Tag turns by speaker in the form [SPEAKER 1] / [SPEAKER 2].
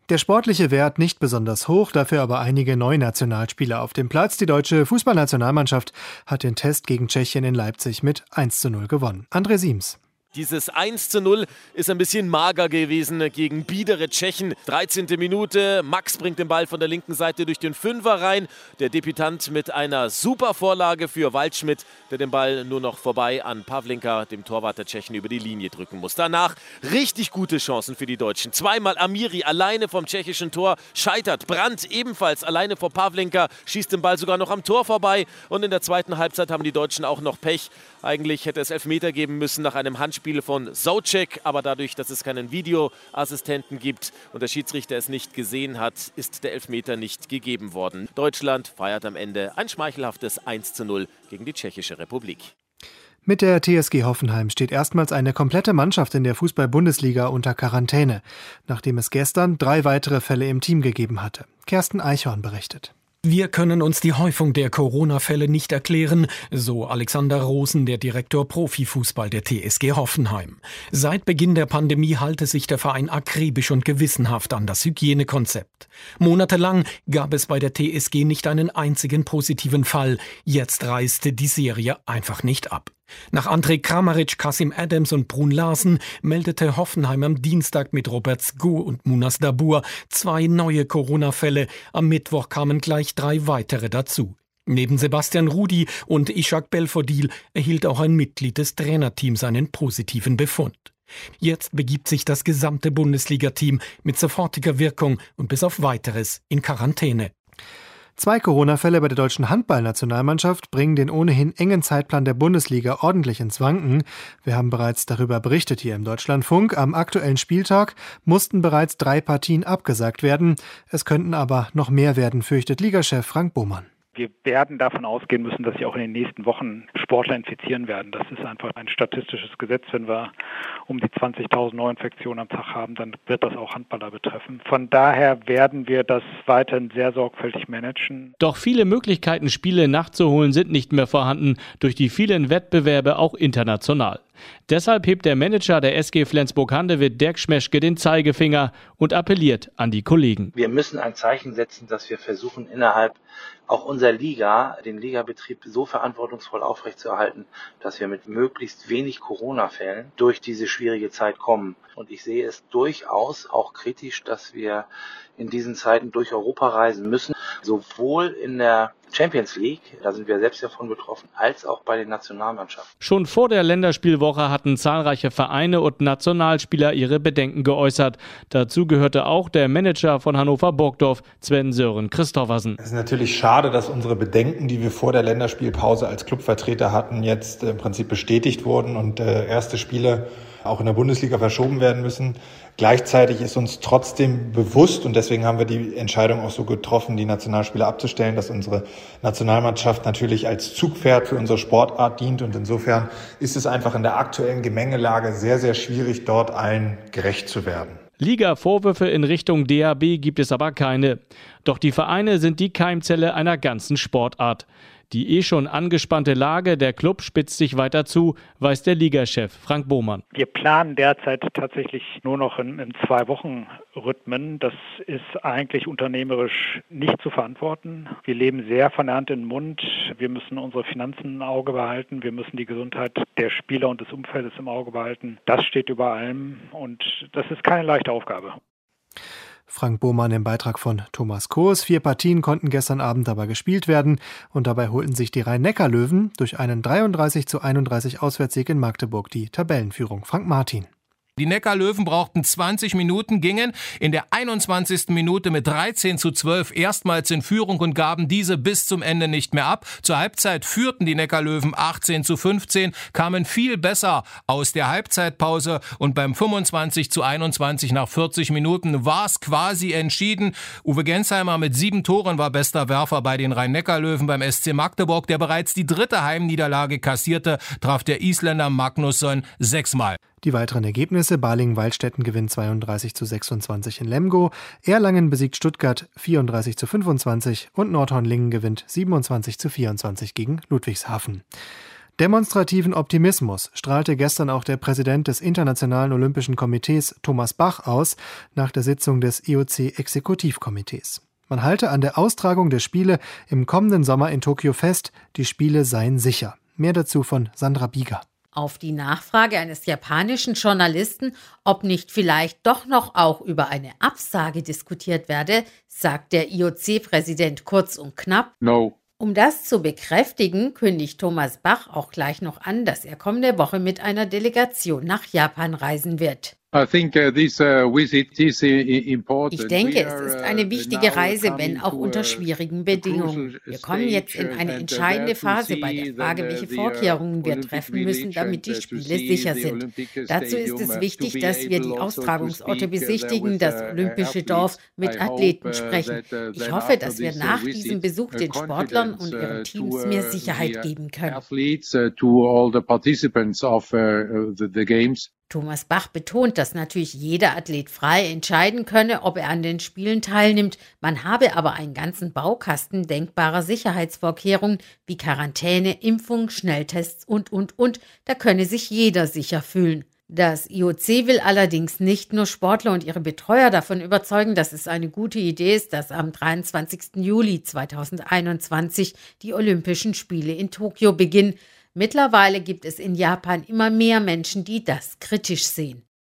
[SPEAKER 1] Der sportliche Wert nicht besonders hoch, dafür aber einige neue Nationalspieler auf dem Platz. Die deutsche Fußballnationalmannschaft hat den Test gegen Tschechien in Leipzig mit 1:0 gewonnen. André Siems.
[SPEAKER 2] Dieses 1:0 ist ein bisschen mager gewesen gegen biedere Tschechen. 13. Minute, Max bringt den Ball von der linken Seite durch den Fünfer rein. Der Debütant mit einer super Vorlage für Waldschmidt, der den Ball nur noch vorbei an Pavlenka, dem Torwart der Tschechen, über die Linie drücken muss. Danach richtig gute Chancen für die Deutschen. Zweimal Amiri alleine vom tschechischen Tor scheitert. Brandt ebenfalls alleine vor Pavlenka, schießt den Ball sogar noch am Tor vorbei. Und in der zweiten Halbzeit haben die Deutschen auch noch Pech. Eigentlich hätte es Elfmeter geben müssen nach einem Handspiel von Soucek, aber dadurch, dass es keinen Videoassistenten gibt und der Schiedsrichter es nicht gesehen hat, ist der Elfmeter nicht gegeben worden. Deutschland feiert am Ende ein schmeichelhaftes 1:0 gegen die Tschechische Republik.
[SPEAKER 1] Mit der TSG Hoffenheim steht erstmals eine komplette Mannschaft in der Fußball-Bundesliga unter Quarantäne, nachdem es gestern 3 weitere Fälle im Team gegeben hatte. Kersten Eichhorn berichtet.
[SPEAKER 3] Wir können uns die Häufung der Corona-Fälle nicht erklären, so Alexander Rosen, der Direktor Profifußball der TSG Hoffenheim. Seit Beginn der Pandemie halte sich der Verein akribisch und gewissenhaft an das Hygienekonzept. Monatelang gab es bei der TSG nicht einen einzigen positiven Fall. Jetzt reiste die Serie einfach nicht ab. Nach André Kramaric, Kasim Adams und Brun Larsen meldete Hoffenheim am Dienstag mit Robert Sko und Munas Dabur 2 neue Corona-Fälle. Am Mittwoch kamen gleich 3 weitere dazu. Neben Sebastian Rudi und Ishak Belfodil erhielt auch ein Mitglied des Trainerteams einen positiven Befund. Jetzt begibt sich das gesamte Bundesliga-Team mit sofortiger Wirkung und bis auf Weiteres in Quarantäne.
[SPEAKER 1] 2 Corona-Fälle bei der deutschen Handballnationalmannschaft bringen den ohnehin engen Zeitplan der Bundesliga ordentlich ins Wanken. Wir haben bereits darüber berichtet hier im Deutschlandfunk. Am aktuellen Spieltag mussten bereits 3 Partien abgesagt werden. Es könnten aber noch mehr werden, fürchtet Ligachef Frank Bohmann.
[SPEAKER 4] Wir werden davon ausgehen müssen, dass sich auch in den nächsten Wochen Sportler infizieren werden. Das ist einfach ein statistisches Gesetz. Wenn wir um die 20.000 Neuinfektionen am Tag haben, dann wird das auch Handballer betreffen. Von daher werden wir das weiterhin sehr sorgfältig managen.
[SPEAKER 5] Doch viele Möglichkeiten, Spiele nachzuholen, sind nicht mehr vorhanden durch die vielen Wettbewerbe, auch international. Deshalb hebt der Manager der SG Flensburg-Handewitt, Dirk Schmeschke, den Zeigefinger und appelliert an die Kollegen.
[SPEAKER 6] Wir müssen ein Zeichen setzen, dass wir versuchen, innerhalb auch unserer Liga, den Ligabetrieb so verantwortungsvoll aufrechtzuerhalten, dass wir mit möglichst wenig Corona-Fällen durch diese schwierige Zeit kommen. Und ich sehe es durchaus auch kritisch, dass wir in diesen Zeiten durch Europa reisen müssen, sowohl in der Champions League, da sind wir selbst davon betroffen, als auch bei den Nationalmannschaften.
[SPEAKER 5] Schon vor der Länderspielwoche hatten zahlreiche Vereine und Nationalspieler ihre Bedenken geäußert. Dazu gehörte auch der Manager von Hannover Burgdorf, Sven-Sören Christoffersen.
[SPEAKER 7] Es ist natürlich schade, dass unsere Bedenken, die wir vor der Länderspielpause als Clubvertreter hatten, jetzt im Prinzip bestätigt wurden und erste Spiele auch in der Bundesliga verschoben werden müssen. Gleichzeitig ist uns trotzdem bewusst, und deswegen haben wir die Entscheidung auch so getroffen, die Nationalspieler abzustellen, dass unsere Nationalmannschaft natürlich als Zugpferd für unsere Sportart dient. Und insofern ist es einfach in der aktuellen Gemengelage sehr, sehr schwierig, dort allen gerecht zu werden.
[SPEAKER 5] Liga-Vorwürfe in Richtung DHB gibt es aber keine. Doch die Vereine sind die Keimzelle einer ganzen Sportart. Die schon angespannte Lage der Club spitzt sich weiter zu, weiß der Ligachef Frank Bohmann.
[SPEAKER 4] Wir planen derzeit tatsächlich nur noch in 2-Wochen-Rhythmen. Das ist eigentlich unternehmerisch nicht zu verantworten. Wir leben sehr von der Hand in den Mund. Wir müssen unsere Finanzen im Auge behalten. Wir müssen die Gesundheit der Spieler und des Umfeldes im Auge behalten. Das steht über allem und das ist keine leichte Aufgabe.
[SPEAKER 1] Frank Bohmann im Beitrag von Thomas Koos. 4 Partien konnten gestern Abend aber gespielt werden und dabei holten sich die Rhein-Neckar-Löwen durch einen 33:31 Auswärtssieg in Magdeburg die Tabellenführung. Frank Martin.
[SPEAKER 8] Die Neckar-Löwen brauchten 20 Minuten, gingen in der 21. Minute mit 13:12 erstmals in Führung und gaben diese bis zum Ende nicht mehr ab. Zur Halbzeit führten die Neckar-Löwen 18:15, kamen viel besser aus der Halbzeitpause und beim 25:21 nach 40 Minuten war es quasi entschieden. Uwe Gensheimer mit 7 Toren war bester Werfer bei den Rhein-Neckar-Löwen. Beim SC Magdeburg, der bereits die 3. Heimniederlage kassierte, traf der Isländer Magnusson 6-mal.
[SPEAKER 1] Die weiteren Ergebnisse: Balingen-Waldstätten gewinnt 32:26 in Lemgo, Erlangen besiegt Stuttgart 34:25 und Nordhorn-Lingen gewinnt 27:24 gegen Ludwigshafen. Demonstrativen Optimismus strahlte gestern auch der Präsident des Internationalen Olympischen Komitees Thomas Bach aus nach der Sitzung des IOC-Exekutivkomitees. Man halte an der Austragung der Spiele im kommenden Sommer in Tokio fest, die Spiele seien sicher. Mehr dazu von Sandra Bieger.
[SPEAKER 9] Auf die Nachfrage eines japanischen Journalisten, ob nicht vielleicht doch noch auch über eine Absage diskutiert werde, sagt der IOC-Präsident kurz und knapp:
[SPEAKER 10] No.
[SPEAKER 9] Um das zu bekräftigen, kündigt Thomas Bach auch gleich noch an, dass er kommende Woche mit einer Delegation nach Japan reisen wird. Ich denke, es ist eine wichtige Reise, wenn auch unter schwierigen Bedingungen. Wir kommen jetzt in eine entscheidende Phase bei der Frage, welche Vorkehrungen wir treffen müssen, damit die Spiele sicher sind. Dazu ist es wichtig, dass wir die Austragungsorte besichtigen, das olympische Dorf, mit Athleten sprechen. Ich hoffe, dass wir nach diesem Besuch den Sportlern und ihren Teams mehr Sicherheit geben können. Thomas Bach betont, dass natürlich jeder Athlet frei entscheiden könne, ob er an den Spielen teilnimmt. Man habe aber einen ganzen Baukasten denkbarer Sicherheitsvorkehrungen wie Quarantäne, Impfung, Schnelltests und. Da könne sich jeder sicher fühlen. Das IOC will allerdings nicht nur Sportler und ihre Betreuer davon überzeugen, dass es eine gute Idee ist, dass am 23. Juli 2021 die Olympischen Spiele in Tokio beginnen. Mittlerweile gibt es in Japan immer mehr Menschen, die das kritisch sehen.